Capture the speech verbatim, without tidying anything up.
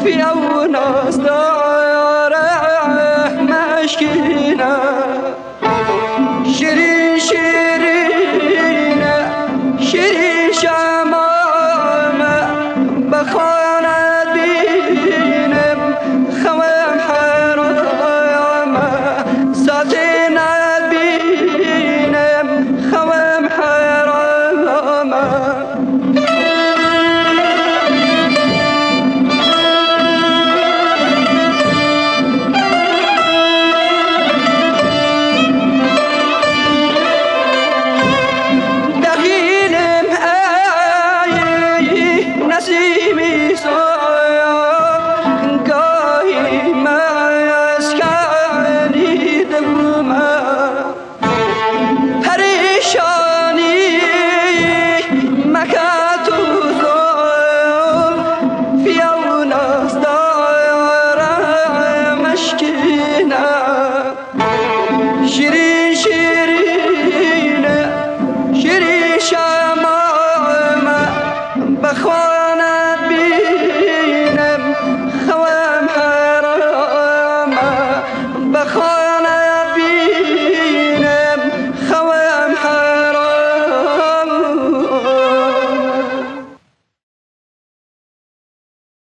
في أوناس داره مشكينة شيرين شيرينة شيرين شمامة بخانة بينم خوام حرامة ساتينة بينم خوام حرامة نسیمی سایه گاهی مسکنی دلمه پریشانی مکت و ظلم فیوناس داره مشکینه شیرین شیرینه شیرین شمامه بخوانه بینم خوام حرامه بخوانه